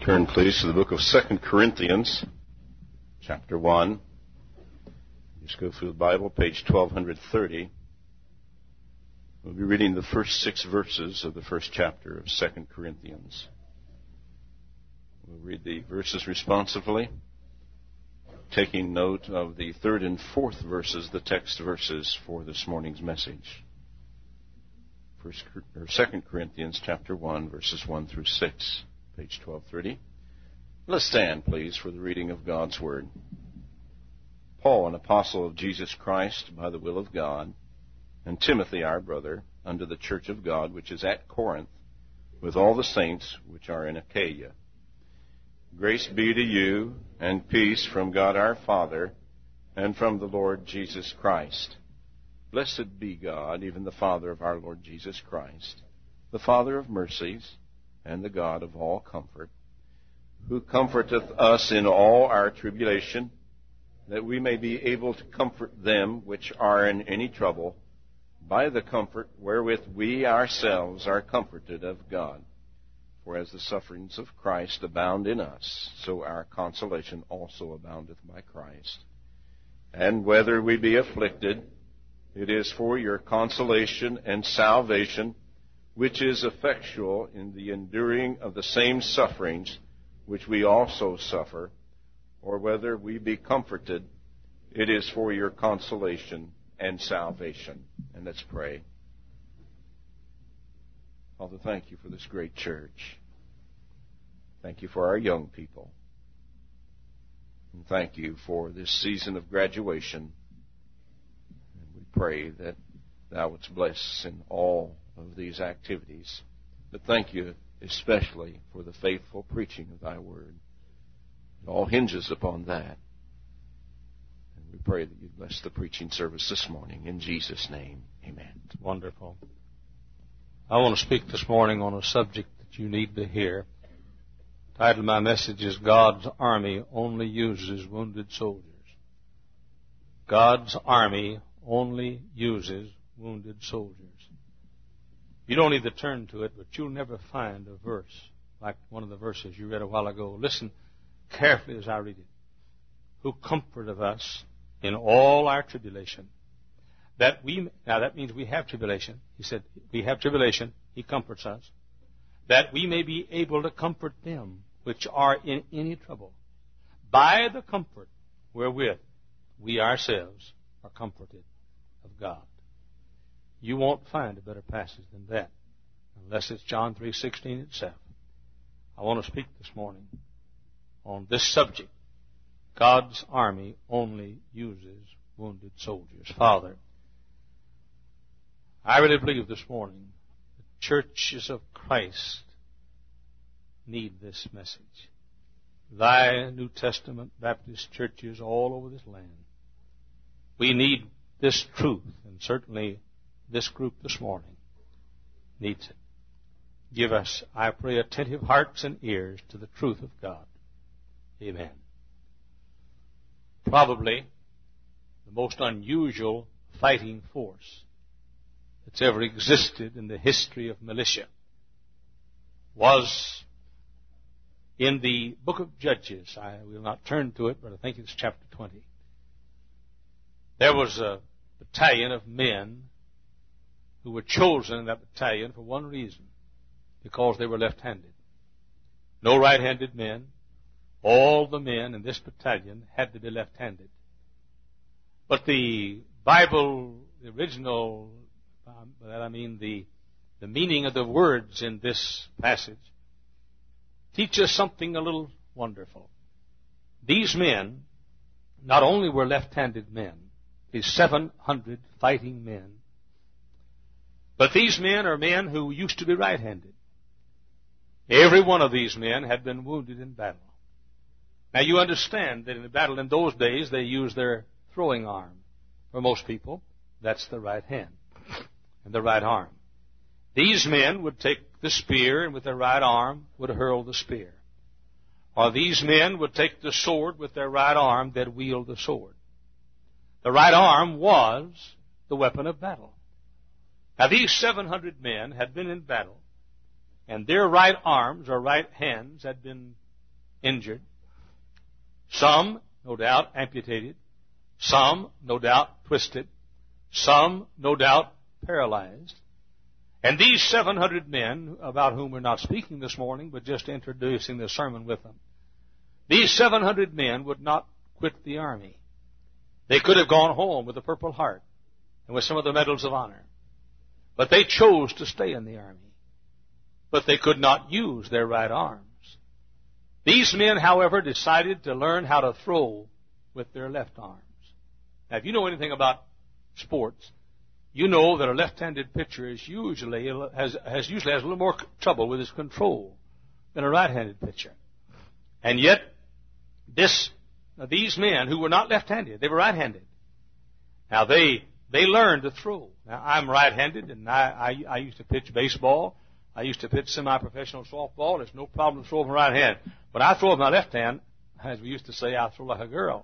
Turn, please, to the book of 2 Corinthians, chapter 1. Just go through the Bible, page 1230. We'll be reading the first 6 verses of the first chapter of 2 Corinthians. We'll read the verses responsively, taking note of the 3rd and 4th verses, the text verses for this morning's message. 2 Corinthians chapter 1, verses 1 through 6. Page 1230. Let's stand, please, for the reading of God's Word. Paul, an apostle of Jesus Christ, by the will of God, and Timothy, our brother, unto the church of God, which is at Corinth, with all the saints which are in Achaia. Grace be to you, and peace from God our Father, and from the Lord Jesus Christ. Blessed be God, even the Father of our Lord Jesus Christ, the Father of mercies, and the God of all comfort, who comforteth us in all our tribulation, that we may be able to comfort them which are in any trouble, by the comfort wherewith we ourselves are comforted of God. For as the sufferings of Christ abound in us, so our consolation also aboundeth by Christ. And whether we be afflicted, it is for your consolation and salvation, which is effectual in the enduring of the same sufferings which we also suffer, or whether we be comforted, it is for your consolation and salvation. And let's pray. Father, thank you for this great church. Thank you for our young people. And thank you for this season of graduation. And we pray that thou wouldst bless in all of these activities. But thank you especially for the faithful preaching of thy word. It all hinges upon that. And we pray that you bless the preaching service this morning. In Jesus' name, amen. Wonderful. I want to speak this morning on a subject that you need to hear. The title of my message is God's Army Only Uses Wounded Soldiers. God's Army only uses wounded soldiers. You don't need to turn to it, but you'll never find a verse like one of the verses you read a while ago. Listen carefully as I read it. Who comforteth us in all our tribulation. Now that means we have tribulation. He said, we have tribulation. He comforts us. That we may be able to comfort them which are in any trouble, by the comfort wherewith we ourselves are comforted of God. You won't find a better passage than that, unless it's John 3:16 itself. I want to speak this morning on this subject. God's army only uses wounded soldiers. Father, I really believe this morning the churches of Christ need this message. Thy New Testament Baptist churches all over this land. We need this truth, and certainly this group this morning needs it. Give us, I pray, attentive hearts and ears to the truth of God. Amen. Probably the most unusual fighting force that's ever existed in the history of militia was in the book of Judges. I will not turn to it, but I think it's chapter 20. There was a battalion of men who were chosen in that battalion for one reason, because they were left-handed. No right-handed men. All the men in this battalion had to be left-handed. But the Bible, the original, the meaning of the words in this passage, teach us something a little wonderful. These men not only were left-handed men, these 700 fighting men, but these men are men who used to be right-handed. Every one of these men had been wounded in battle. Now you understand that in the battle in those days they used their throwing arm. For most people, that's the right hand and the right arm. These men would take the spear and with their right arm would hurl the spear. Or these men would take the sword with their right arm, they'd wield the sword. The right arm was the weapon of battle. Now these 700 men had been in battle, and their right arms or right hands had been injured. Some, no doubt, amputated. Some, no doubt, twisted. Some, no doubt, paralyzed. And these 700 men, about whom we're not speaking this morning, but just introducing the sermon with them, these 700 men would not quit the army. They could have gone home with the Purple Heart and with some of the medals of honor. But they chose to stay in the army. But they could not use their right arms. These men, however, decided to learn how to throw with their left arms. Now, if you know anything about sports, you know that a left-handed pitcher has usually has a little more trouble with his control than a right-handed pitcher. And yet, these men who were not left-handed, they were right-handed. Now, they learned to throw. Now, I'm right-handed, and I used to pitch baseball. I used to pitch semi-professional softball. There's no problem to throw with my right hand. But I throw with my left hand, as we used to say, I throw like a girl.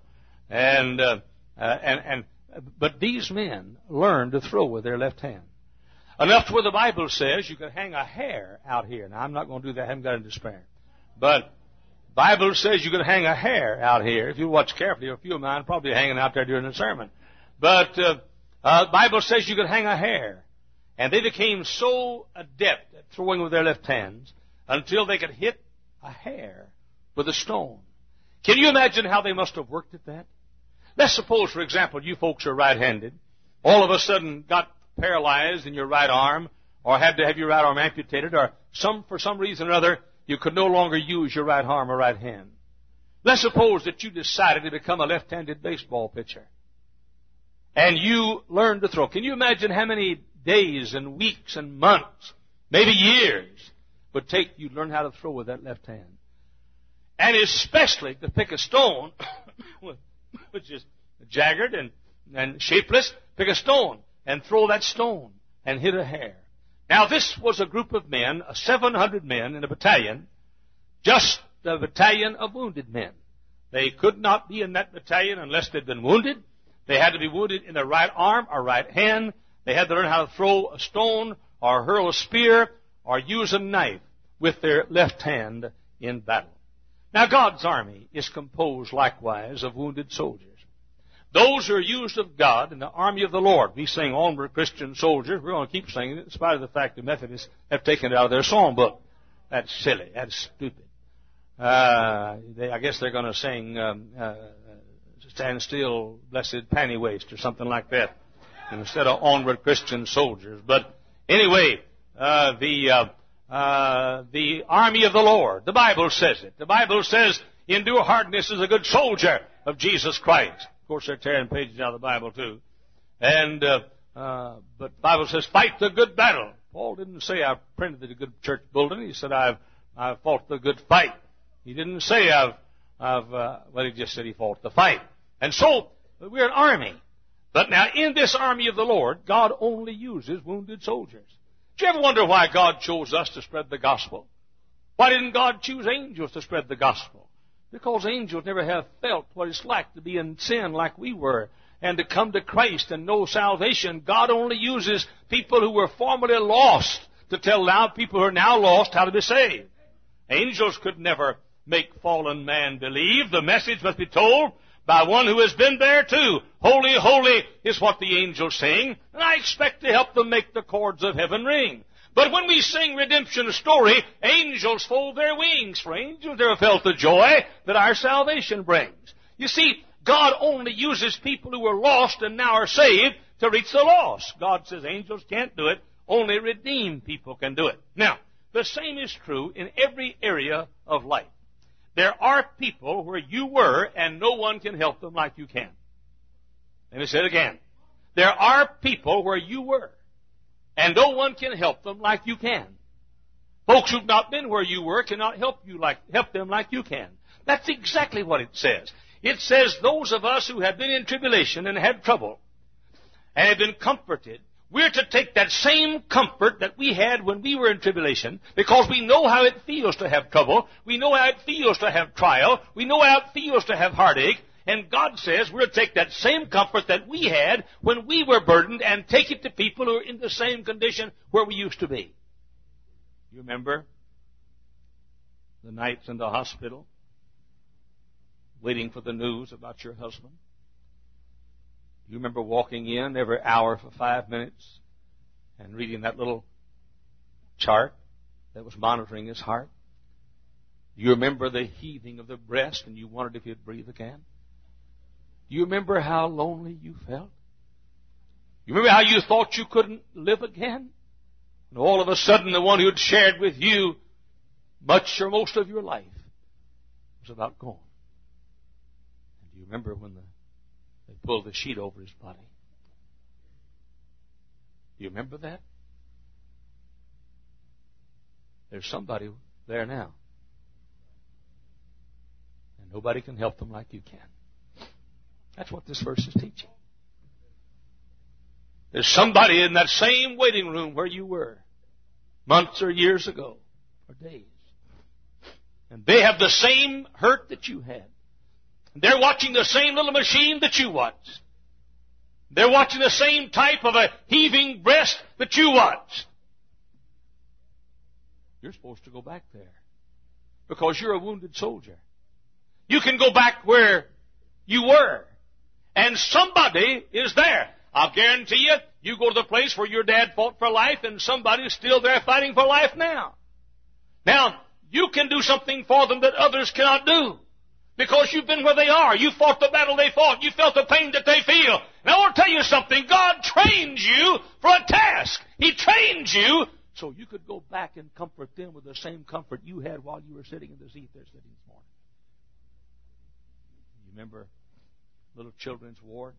But these men learned to throw with their left hand. Enough to where the Bible says you could hang a hair out here. Now, I'm not going to do that. I haven't got it to spare. But the Bible says you could hang a hair out here. If you watch carefully, a few of mine probably hanging out there during the sermon. But the Bible says you could hang a hair. And they became so adept at throwing with their left hands until they could hit a hair with a stone. Can you imagine how they must have worked at that? Let's suppose, for example, you folks are right-handed. All of a sudden got paralyzed in your right arm, or had to have your right arm amputated, or for some reason or other, you could no longer use your right arm or right hand. Let's suppose that you decided to become a left-handed baseball pitcher. And you learned to throw. Can you imagine how many days and weeks and months, maybe years, would take you to learn how to throw with that left hand? And especially to pick a stone, which is jagged and shapeless, pick a stone and throw that stone and hit a hair. Now, this was a group of men, 700 men in a battalion, just a battalion of wounded men. They could not be in that battalion unless they'd been wounded. They had to be wounded in their right arm or right hand. They had to learn how to throw a stone or hurl a spear or use a knife with their left hand in battle. Now, God's army is composed likewise of wounded soldiers. Those who are used of God in the army of the Lord. We sing Onward Christian Soldiers. We're going to keep singing it in spite of the fact the Methodists have taken it out of their songbook. That's silly. That's stupid. I guess they're going to sing Stand Still, Blessed Panty Waist or something like that instead of Onward Christian Soldiers. But anyway, the army of the Lord. The Bible says it. The Bible says, endure hardness as a good soldier of Jesus Christ. Of course, they're tearing pages out of the Bible, too. And, but the Bible says, fight the good battle. Paul didn't say, I've printed the good church building. He said, I've fought the good fight. He didn't say, he just said he fought the fight. And so, we're an army. But now, in this army of the Lord, God only uses wounded soldiers. Do you ever wonder why God chose us to spread the gospel? Why didn't God choose angels to spread the gospel? Because angels never have felt what it's like to be in sin like we were and to come to Christ and know salvation. God only uses people who were formerly lost to tell now people who are now lost how to be saved. Angels could never make fallen man believe. The message must be told by one who has been there too. Holy, holy is what the angels sing, and I expect to help them make the chords of heaven ring. But when we sing redemption story, angels fold their wings, for angels never felt the joy that our salvation brings. You see, God only uses people who are lost and now are saved to reach the lost. God says angels can't do it, only redeemed people can do it. Now, the same is true in every area of life. There are people where you were and no one can help them like you can. Let me say it again. There are people where you were and no one can help them like you can. Folks who've not been where you were cannot help them like you can. That's exactly what it says. It says those of us who have been in tribulation and had trouble and have been comforted, we're to take that same comfort that we had when we were in tribulation, because we know how it feels to have trouble, we know how it feels to have trial, we know how it feels to have heartache, and God says we're to take that same comfort that we had when we were burdened and take it to people who are in the same condition where we used to be. You remember the nights in the hospital waiting for the news about your husband? Do you remember walking in every hour for 5 minutes and reading that little chart that was monitoring his heart? Do you remember the heaving of the breast and you wondered if he'd breathe again? Do you remember how lonely you felt? You remember how you thought you couldn't live again? And all of a sudden the one who had shared with you much or most of your life was about gone. And do you remember when they pulled the sheet over his body? Do you remember that? There's somebody there now. And nobody can help them like you can. That's what this verse is teaching. There's somebody in that same waiting room where you were months or years ago or days. And they have the same hurt that you had. And they're watching the same little machine that you watched. They're watching the same type of a heaving breast that you watched. You're supposed to go back there because you're a wounded soldier. You can go back where you were. And somebody is there. I'll guarantee you, you go to the place where your dad fought for life and somebody's still there fighting for life now. Now, you can do something for them that others cannot do because you've been where they are. You fought the battle they fought. You felt the pain that they feel. And I want to tell you something. God trains you for a task. He trains you so you could go back and comfort them with the same comfort you had while you were sitting in the seat they're sitting this morning. You remember little children's ward?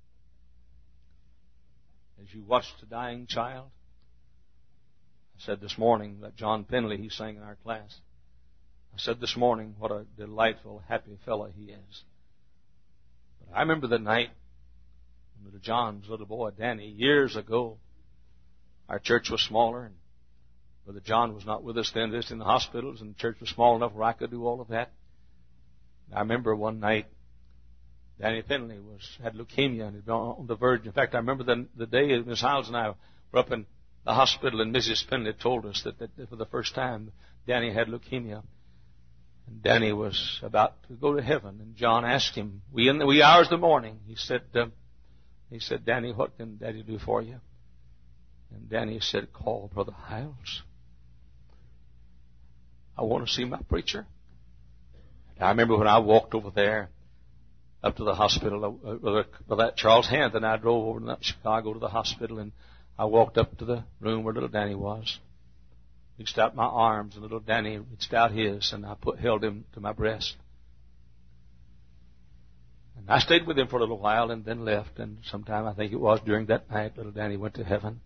As you watched a dying child? I said this morning that John Penley, he sang in our class. I said this morning what a delightful, happy fellow he is. But I remember the night when little John's little boy, Danny, years ago, our church was smaller, and Brother John was not with us then, just in the hospitals, and the church was small enough where I could do all of that. And I remember one night, Danny Penley had leukemia and had been on the verge. In fact, I remember the day Miss Hiles and I were up in the hospital, and Mrs. Penley told us that for the first time Danny had leukemia. And Danny was about to go to heaven. And John asked him, in the wee hours of the morning, he said, Danny, what can Daddy do for you? And Danny said, call Brother Hiles. I want to see my preacher. And I remember when I walked over there, up to the hospital, Brother Charles Hand and I drove over to Chicago to the hospital, and I walked up to the room where little Danny was. Reached out my arms, and little Danny reached out his, and I held him to my breast. And I stayed with him for a little while and then left, and sometime, I think it was during that night, little Danny went to heaven.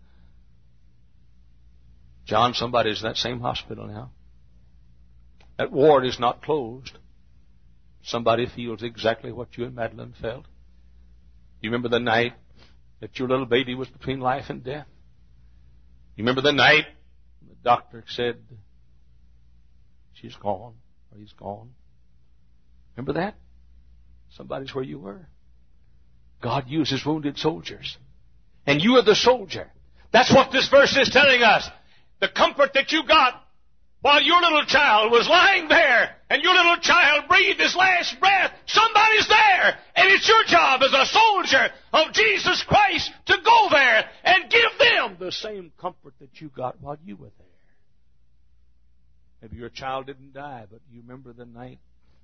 John, somebody's in that same hospital now. That ward is not closed. Somebody feels exactly what you and Madeline felt. You remember the night that your little baby was between life and death? You remember the night the doctor said, she's gone, or he's gone? Remember that? Somebody's where you were. God uses wounded soldiers. And you are the soldier. That's what this verse is telling us. The comfort that you got while your little child was lying there and your little child breathed his last breath, somebody's there. And it's your job as a soldier of Jesus Christ to go there and give them the same comfort that you got while you were there. Maybe your child didn't die, but you remember the night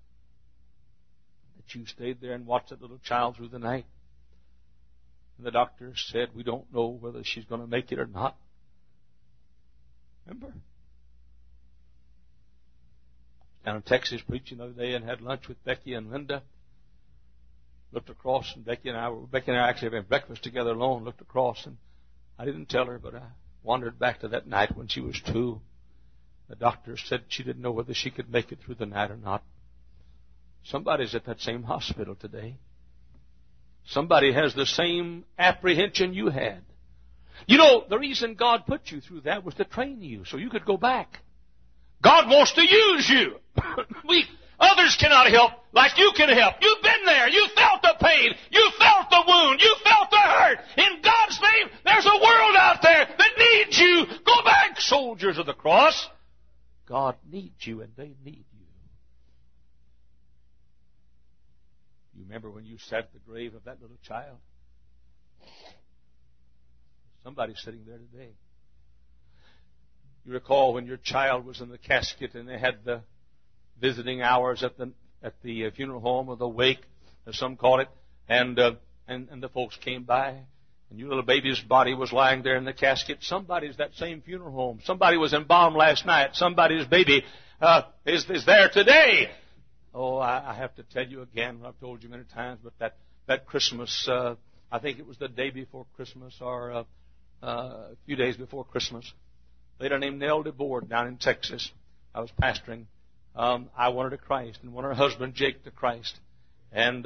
that you stayed there and watched that little child through the night. And the doctor said, we don't know whether she's going to make it or not. Remember? Down in Texas preaching the other day and had lunch with Becky and Linda. Looked across, and Becky and I actually had breakfast together alone, looked across, and I didn't tell her, but I wandered back to that night when she was 2. The doctor said she didn't know whether she could make it through the night or not. Somebody's at that same hospital today. Somebody has the same apprehension you had. You know, the reason God put you through that was to train you so you could go back. God wants to use you. Others cannot help like you can help. You've been there. You felt the pain. You felt the wound. You felt the hurt. In God's name, there's a world out there that needs you. Go back, soldiers of the cross. God needs you, and they need you. remember when you sat at the grave of that little child? Somebody's sitting there today. You recall when your child was in the casket and they had the visiting hours at the funeral home, or the wake, as some call it, and the folks came by, and your little baby's body was lying there in the casket. Somebody's that same funeral home. Somebody was embalmed last night. Somebody's baby is there today. Oh, I have to tell you again what I've told you many times, but that Christmas, I think it was the day before Christmas or a few days before Christmas, a lady named Nell DeBoard down in Texas. I was pastoring. I won her to Christ and won her husband Jake to Christ. And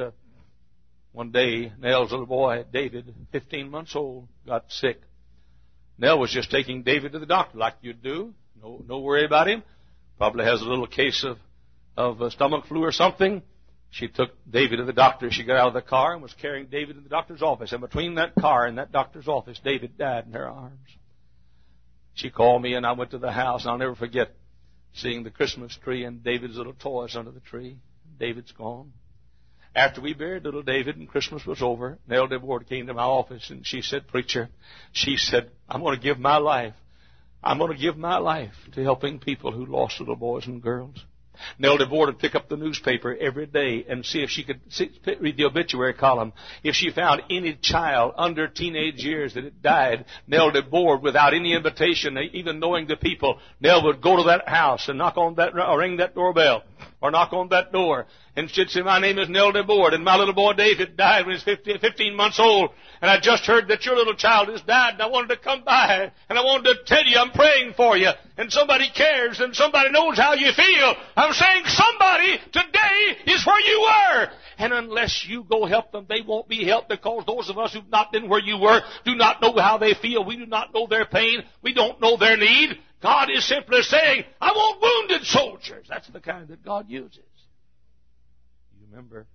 one day, Nell's little boy, David, 15 months old, got sick. Nell was just taking David to the doctor like you'd do. No worry about him. Probably has a little case of stomach flu or something. She took David to the doctor. She got out of the car and was carrying David to the doctor's office. And between that car and that doctor's office, David died in her arms. She called me and I went to the house. And I'll never forget seeing the Christmas tree and David's little toys under the tree. David's gone. After we buried little David and Christmas was over, Nell DeBoard came to my office and she said, "Preacher," she said, "I'm going to give my life. I'm going to give my life to helping people who lost little boys and girls." Nell DeBoard would pick up the newspaper every day and see if she could read the obituary column. If she found any child under teenage years that had died, Nell DeBoard, without any invitation, even knowing the people, Nell would go to that house and knock on that, or ring that doorbell, or knock on that door. And she'd say, "My name is Nell DeBoard, and my little boy David died when he was 15 months old. And I just heard that your little child has died, and I wanted to come by, and I wanted to tell you I'm praying for you. And somebody cares, and somebody knows how you feel. I'm saying somebody today is where you were. And unless you go help them, they won't be helped, because those of us who've not been where you were do not know how they feel. We do not know their pain. We don't know their need. God is simply saying, I want wounded soldiers." That's the kind that God uses. You remember?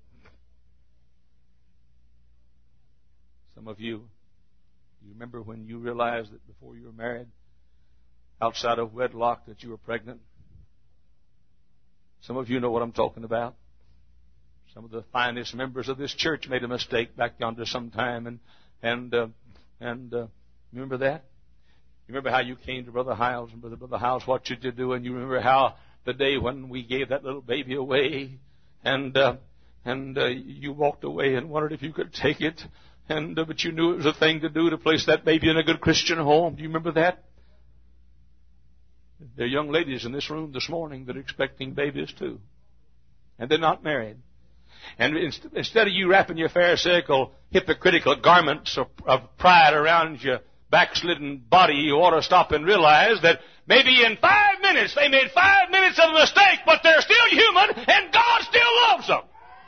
Some of you remember when you realized that before you were married, outside of wedlock, that you were pregnant? Some of you know what I'm talking about. Some of the finest members of this church made a mistake back yonder sometime, and remember that? You remember how you came to Brother Hiles, and Brother Hiles, what you did do, and you remember how the day when we gave that little baby away, and you walked away and wondered if you could take it, but you knew it was a thing to do to place that baby in a good Christian home. Do you remember that? There are young ladies in this room this morning that are expecting babies too, and they're not married. And instead of you wrapping your pharisaical, hypocritical garments of pride around your backslidden body, you ought to stop and realize that maybe in 5 minutes they made 5 minutes of a mistake, but they're still human, and God still loves them.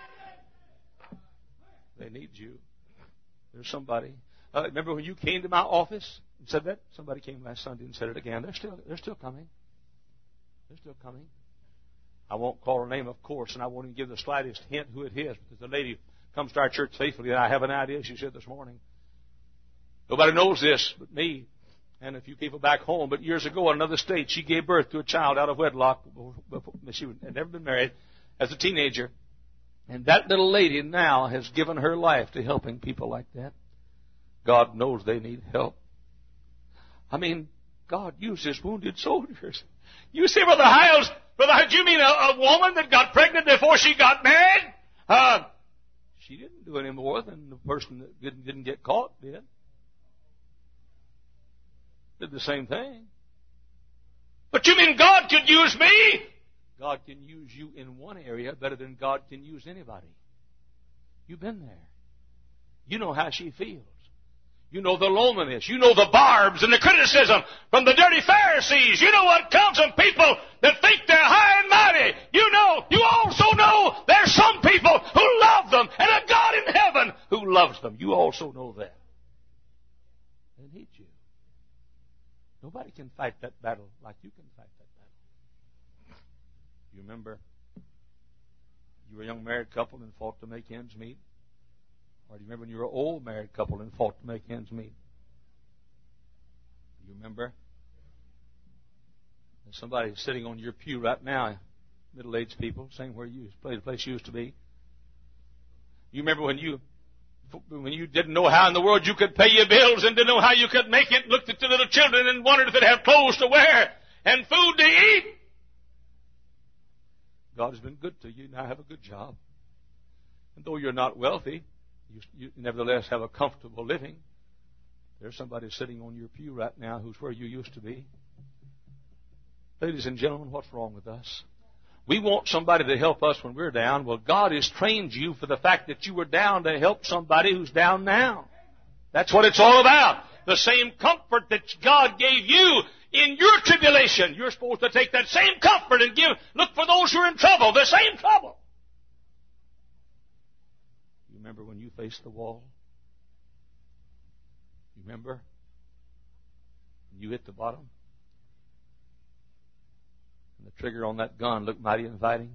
They need you. There's somebody. Remember when you came to my office and said that? Somebody came last Sunday and said it again. They're still coming. They're still coming. I won't call her name, of course, and I won't even give the slightest hint who it is, because the lady comes to our church faithfully, and I have an idea, she said this morning. Nobody knows this but me and a few people back home. But years ago in another state, she gave birth to a child out of wedlock. She had never been married, as a teenager. And that little lady now has given her life to helping people like that. God knows they need help. I mean, God uses wounded soldiers. You see, Brother Hiles, do you mean a woman that got pregnant before she got married? She didn't do any more than the person that didn't get caught did. Did the same thing. But you mean God could use me? God can use you in one area better than God can use anybody. You've been there. You know how she feels. You know the loneliness. You know the barbs and the criticism from the dirty Pharisees. You know what comes from people that think they're high and mighty. You also know there's some people who love them and a God in heaven who loves them. You also know that. They need you. Nobody can fight that battle like you can fight that battle. You remember you were a young married couple and fought to make ends meet? Or do you remember when you were an old married couple and fought to make ends meet? Do you remember? There's somebody sitting on your pew right now, middle-aged people, same where the place you used to be. You remember when you didn't know how in the world you could pay your bills and didn't know how you could make it, looked at the little children and wondered if they'd have clothes to wear and food to eat? God has been good to you. Now have a good job. And though you're not wealthy, you nevertheless have a comfortable living. There's somebody sitting on your pew right now who's where you used to be. Ladies and gentlemen, what's wrong with us? We want somebody to help us when we're down. Well, God has trained you for the fact that you were down to help somebody who's down now. That's what it's all about. The same comfort that God gave you in your tribulation, you're supposed to take that same comfort and look for those who are in trouble, the same trouble. You remember when you faced the wall? You remember? You hit the bottom? And the trigger on that gun looked mighty inviting.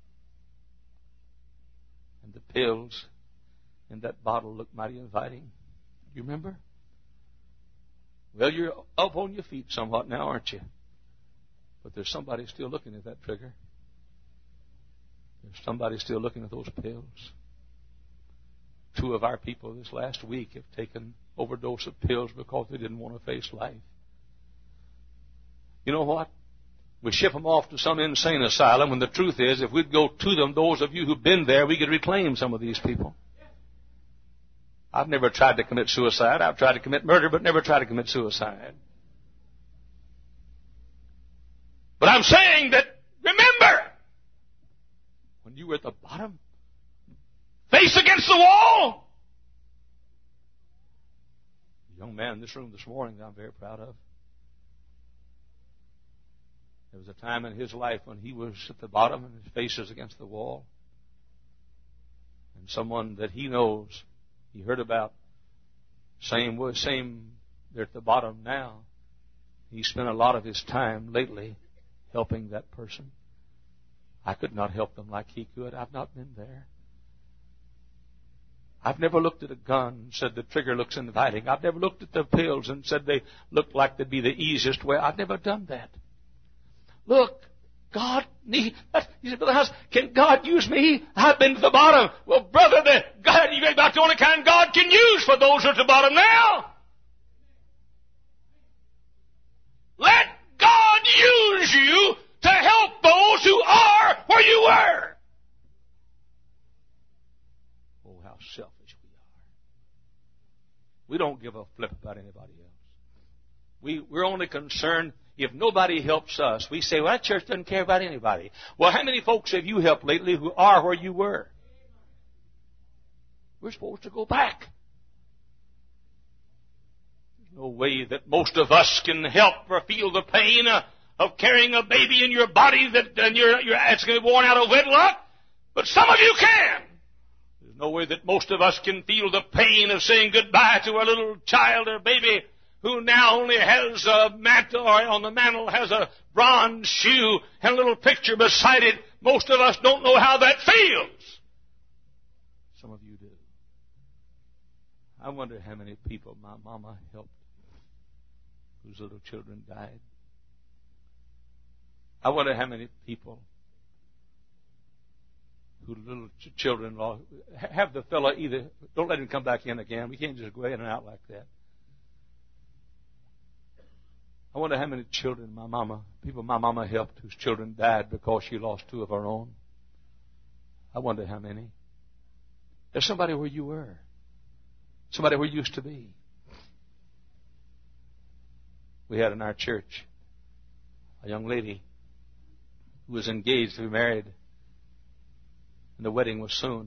And the pills in that bottle looked mighty inviting. You remember? Well, you're up on your feet somewhat now, aren't you? But there's somebody still looking at that trigger. There's somebody still looking at those pills. 2 of our people this last week have taken overdose of pills because they didn't want to face life. You know what? We ship them off to some insane asylum when the truth is, if we'd go to them, those of you who've been there, we could reclaim some of these people. I've never tried to commit suicide. I've tried to commit murder, but never tried to commit suicide. But I'm saying that, remember, when you were at the bottom, face against the wall. A young man in this room this morning that I'm very proud of. There was a time in his life when he was at the bottom and his face was against the wall. And someone that he knows, he heard about, same, they're at the bottom now. He spent a lot of his time lately helping that person. I could not help them like he could. I've not been there. I've never looked at a gun and said the trigger looks inviting. I've never looked at the pills and said they looked like they'd be the easiest way. I've never done that. Look, God need. You said, Brother House, can God use me? I've been to the bottom. Well, brother, God, you're about the only kind God can use for those who are at the bottom now. Let God use you to help those who are where you were. Oh, how selfish we are. We don't give a flip about anybody else. We're only concerned if nobody helps us. We say, well, that church doesn't care about anybody. Well, how many folks have you helped lately who are where you were? We're supposed to go back. There's no way that most of us can help or feel the pain of carrying a baby in your body it's going to be born out of wedlock. But some of you can. There's no way that most of us can feel the pain of saying goodbye to a little child or baby who now only has a mantle, or on the mantle has a bronze shoe and a little picture beside it. Most of us don't know how that feels. Some of you do. I wonder how many people my mama helped whose little children died. I wonder how many people whose little children have the fella either, don't let him come back in again. We can't just go in and out like that. I wonder how many children my mama helped whose children died because she lost 2 of her own. I wonder how many. There's somebody where you were. Somebody where you used to be. We had in our church a young lady who was engaged to be married, and the wedding was soon.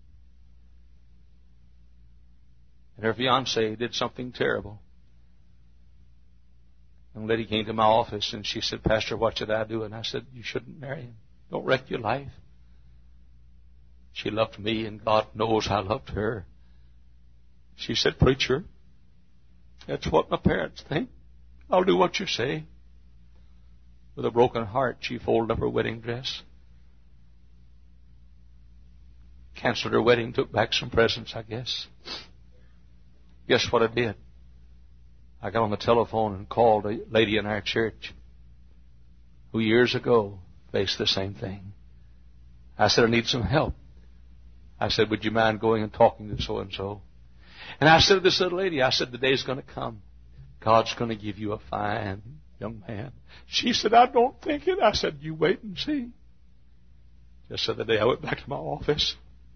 And her fiancé did something terrible. The young lady came to my office and she said, Pastor, what should I do? And I said, you shouldn't marry him. Don't wreck your life. She loved me, and God knows I loved her. She said, Preacher, that's what my parents think. I'll do what you say. With a broken heart, she folded up her wedding dress, canceled her wedding, took back some presents, I guess. Guess what I did? I got on the telephone and called a lady in our church who years ago faced the same thing. I said, I need some help. I said, would you mind going and talking to so-and-so? And I said to this little lady, I said, the day's going to come. God's going to give you a fine young man. She said, I don't think it. I said, you wait and see. Just the other day I went back to my office.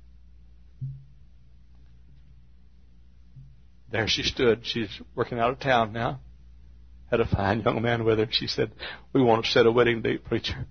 There she stood. She's working out of town now. Had a fine young man with her. She said, we want to set a wedding date, preacher.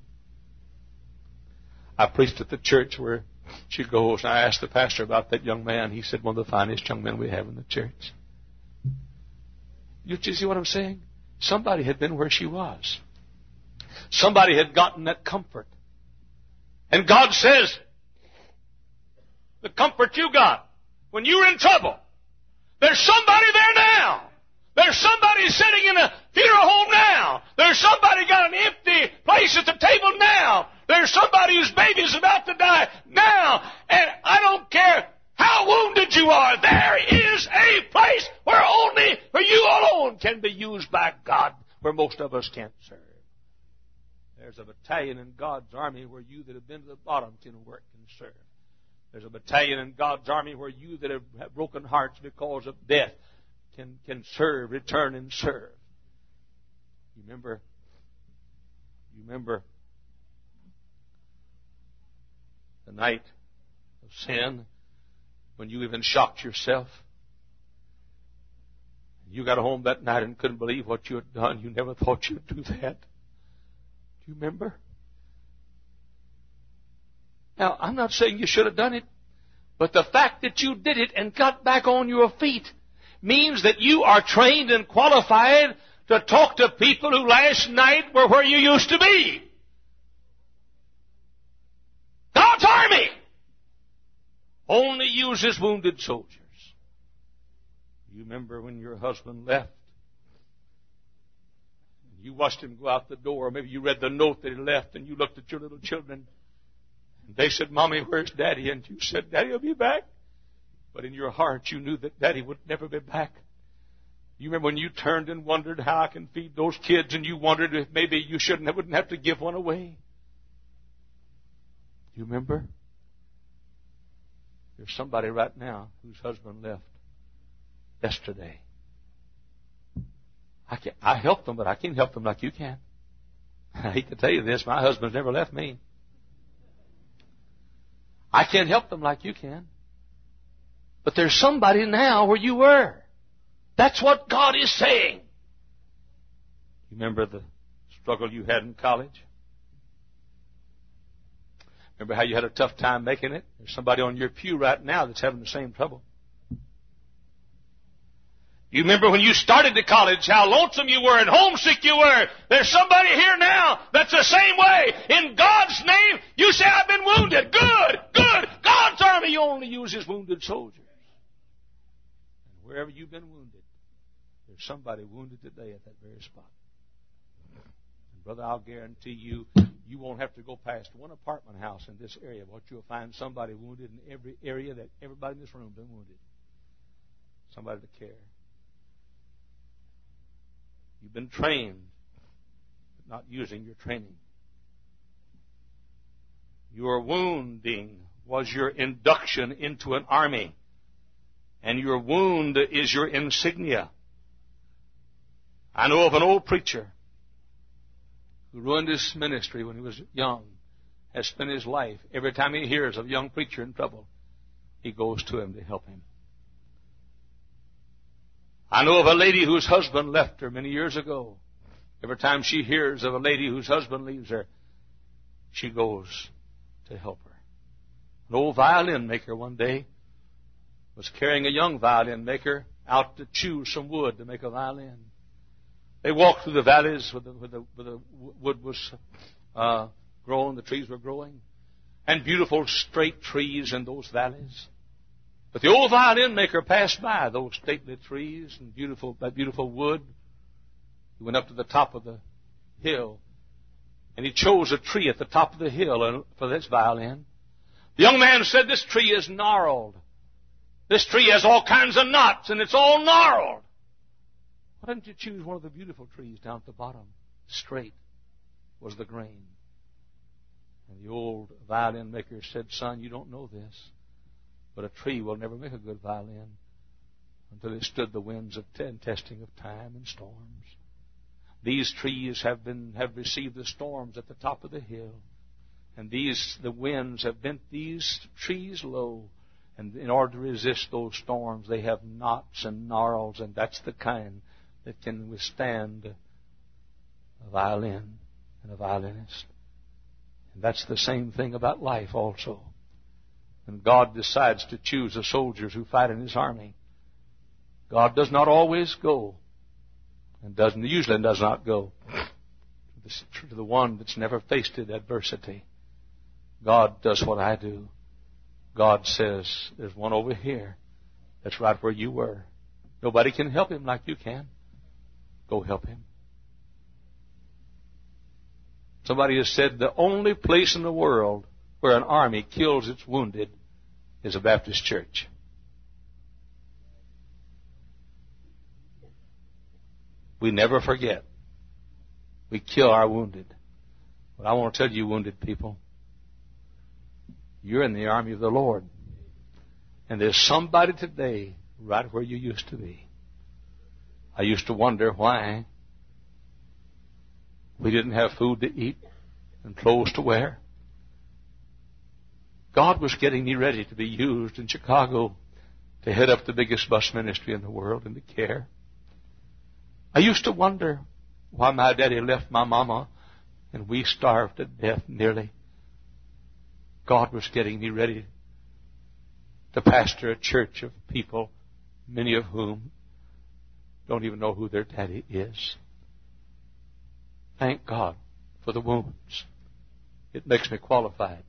I preached at the church where she goes. And I asked the pastor about that young man. He said, one of the finest young men we have in the church. You see what I'm saying? Somebody had been where she was. Somebody had gotten that comfort. And God says, the comfort you got when you were in trouble, there's somebody there now. There's somebody sitting in a funeral home now. There's somebody got an empty place at the table now. There's somebody whose baby's about to die now. And I don't care how wounded you are, there is a place where you alone can be used by God, where most of us can't serve. There's a battalion in God's army where you that have been to the bottom can work and serve. There's a battalion in God's army where you that have broken hearts because of death can serve, return and serve. You remember the night of sin when you even shocked yourself? You got home that night and couldn't believe what you had done. You never thought you'd do that. Do you remember? Now, I'm not saying you should have done it, but the fact that you did it and got back on your feet means that you are trained and qualified to talk to people who last night were where you used to be. God's army only uses wounded soldiers. You remember when your husband left? You watched him go out the door. Maybe you read the note that he left and you looked at your little children. And they said, Mommy, where's Daddy? And you said, Daddy will be back. But in your heart you knew that Daddy would never be back. You remember when you turned and wondered how I can feed those kids, and you wondered if maybe you wouldn't have to give one away. You remember? There's somebody right now whose husband left yesterday. I helped them, but I can't help them like you can. I hate to tell you this, my husband's never left me. I can't help them like you can. But there's somebody now where you were. That's what God is saying. You remember the struggle you had in college? Remember how you had a tough time making it? There's somebody on your pew right now that's having the same trouble. You remember when you started to college, how lonesome you were and homesick you were. There's somebody here now that's the same way. In God's name, you say, I've been wounded. Good, good. God's army only uses wounded soldiers. And wherever you've been wounded, there's somebody wounded today at that very spot. And brother, I'll guarantee you, you won't have to go past one apartment house in this area, but you'll find somebody wounded in every area that everybody in this room has been wounded. Somebody to care. You've been trained, but not using your training. Your wounding was your induction into an army. And your wound is your insignia. I know of an old preacher who ruined his ministry when he was young, has spent his life, every time he hears of a young preacher in trouble, he goes to him to help him. I know of a lady whose husband left her many years ago. Every time she hears of a lady whose husband leaves her, she goes to help her. An old violin maker one day was carrying a young violin maker out to chew some wood to make a violin. They walked through the valleys where the wood was growing, the trees were growing, and beautiful straight trees in those valleys. But the old violin maker passed by those stately trees and that beautiful wood. He went up to the top of the hill, and he chose a tree at the top of the hill for this violin. The young man said, this tree is gnarled. This tree has all kinds of knots, and it's all gnarled. Why didn't you choose one of the beautiful trees down at the bottom? Straight was the grain. And the old violin maker said, son, you don't know this. But a tree will never make a good violin until it stood the winds of testing of time and storms. These trees have received the storms at the top of the hill, and the winds have bent these trees low. And in order to resist those storms, they have knots and gnarls, and that's the kind that can withstand a violin and a violinist. And that's the same thing about life also. And God decides to choose the soldiers who fight in His army. God does not always go, and usually does not go to the one that's never faced adversity. God does what I do. God says, there's one over here that's right where you were. Nobody can help him like you can. Go help him. Somebody has said the only place in the world where an army kills its wounded is a Baptist church. We never forget. We kill our wounded. But I want to tell you, wounded people, you're in the army of the Lord. And there's somebody today right where you used to be. I used to wonder why we didn't have food to eat and clothes to wear. God was getting me ready to be used in Chicago to head up the biggest bus ministry in the world and to care. I used to wonder why my daddy left my mama and we starved to death nearly. God was getting me ready to pastor a church of people, many of whom don't even know who their daddy is. Thank God for the wounds. It makes me qualified.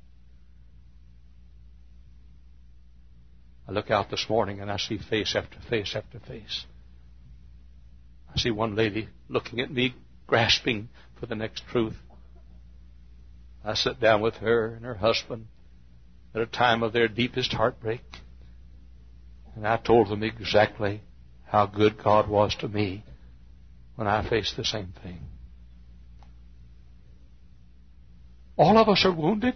I look out this morning and I see face after face after face. I see one lady looking at me, grasping for the next truth. I sat down with her and her husband at a time of their deepest heartbreak, and I told them exactly how good God was to me when I faced the same thing. All of us are wounded,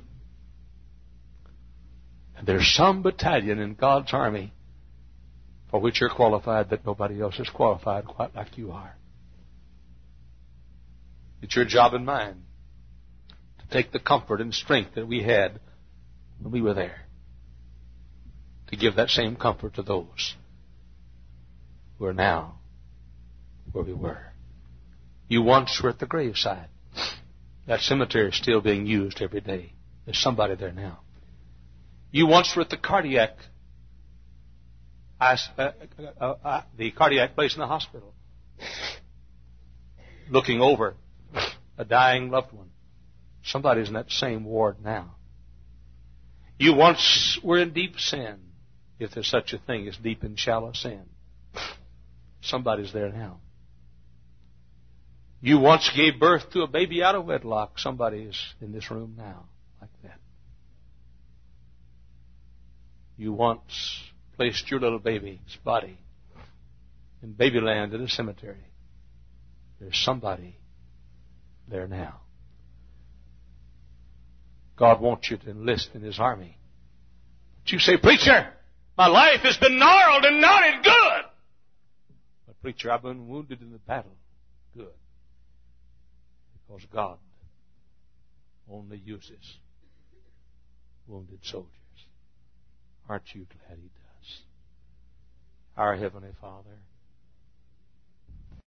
and there's some battalion in God's army for which you're qualified that nobody else is qualified quite like you are. It's your job and mine to take the comfort and strength that we had when we were there, to give that same comfort to those who are now where we were. You once were at the graveside. That cemetery is still being used every day. There's somebody there now. You once were at the cardiac place in the hospital, looking over a dying loved one. Somebody's in that same ward now. You once were in deep sin, if there's such a thing as deep and shallow sin. Somebody's there now. You once gave birth to a baby out of wedlock. Somebody's in this room now, like that. You once placed your little baby's body in Babyland in a cemetery. There's somebody there now. God wants you to enlist in His army. But you say, preacher, my life has been gnarled and knotted good. But preacher, I've been wounded in the battle. Good. Because God only uses wounded soldiers. Aren't you glad He does? Our Heavenly Father,